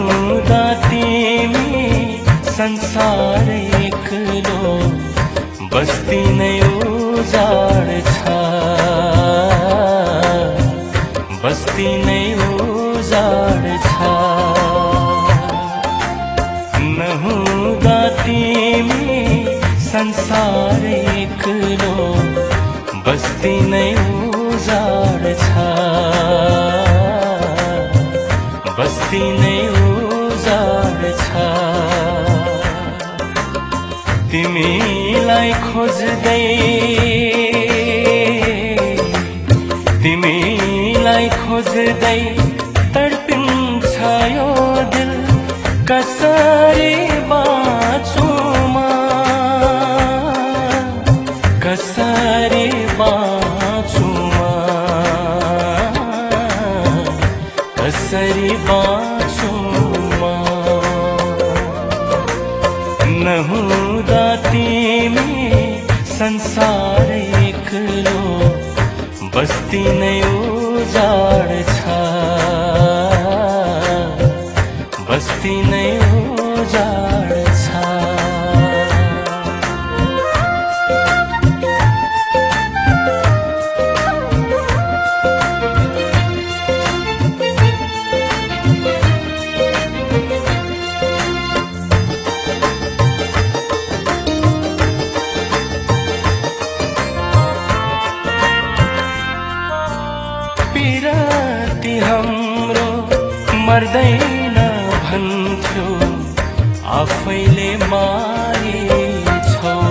नहुँदा तिमी संसार एक्लो बस्ती नै उजाड छ बस्ती नै उजाड छ नहुँदा तिमी संसार एक्लो बस्ती नै उजाड छ बस्ती नै उजाड छ तिमीलाई खोज्दै तिमीलाई खोज्दै तडपिन्छ यो दिल कसरी बाँचौँ म कसरी बाँचौँ म कसरी बाँचौँ म नहुँदा तिमी संसार एक्लो बस्ती नै उजाड छ बस्ती नै उजाड छ पिराती हाम्रो मर्दैन भन्थ्यो आफैले मारिछौ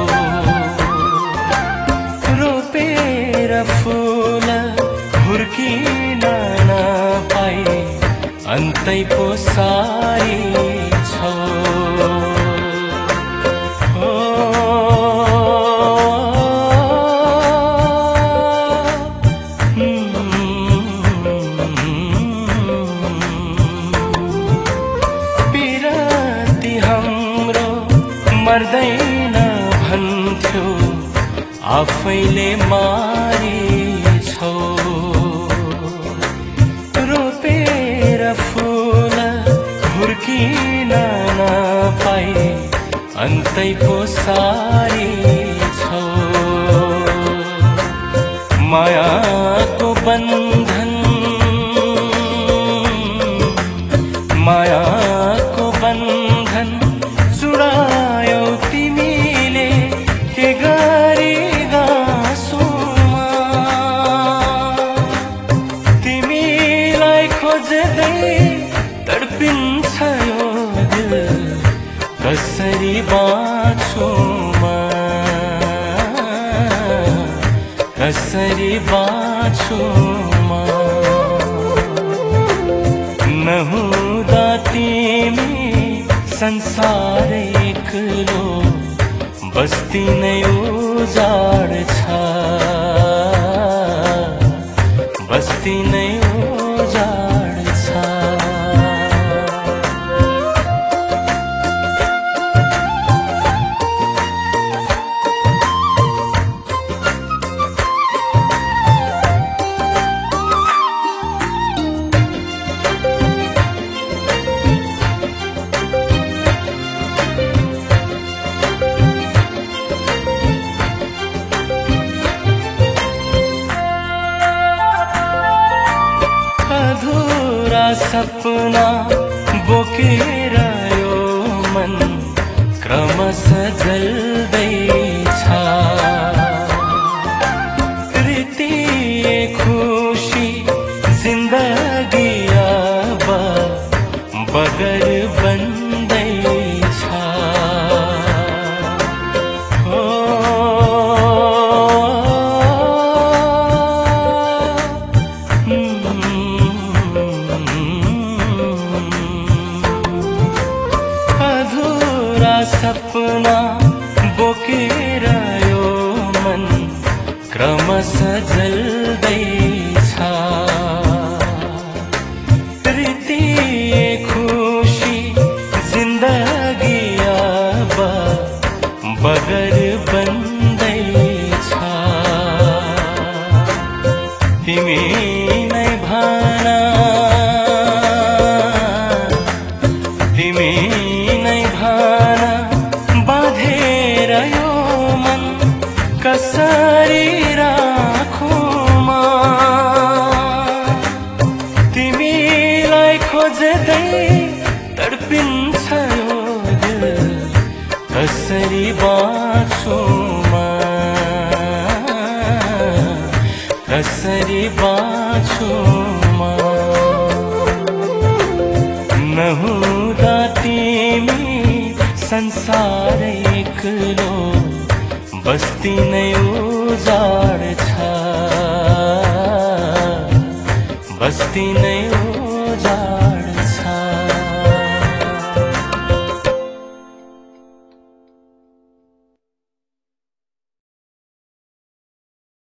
रोपेर फूल हुर्किन नपाई अन्तै पो सारिछौ मर्दैन भन्थ्यो आफैले मारिछौ रोपेर फूल हुर्किन नपाई अन्तै पो सारिछौ मायाको बन्धन मायाको बन्धन चुडायौ तिमीले के गरी गाँसुमा तिमीलाई खोज्दै तडपिन्छ यो दिल कसरी बाँचौँ म कसरी बाँचौँ म नहुँदा तिमी संसार एक्लो बस्ती नै उजाड छ बस्ती नै उजाड छ अधुरा सपना बोकेर यो मन क्रमशः जल्दैछ प्रीति खुशी जिन्दगी अब बगर बन्दैछ सपना बोकेर यो मन क्रमशः जल्दैछ प्रीति खुशी जिन्दगी अब बगर बन्दैछ तिमी नै भन तिमी नै भन बाँधेर यो मन कसरी राखुमा तिमीलाई खोज्दै तडपिन्छ यो दिल कसरी बाँचुमा कसरी बाँचुमा नहुँदा तिमी संसार एक्लो बस्ती नै उजाड छ बस्ती नै उजाड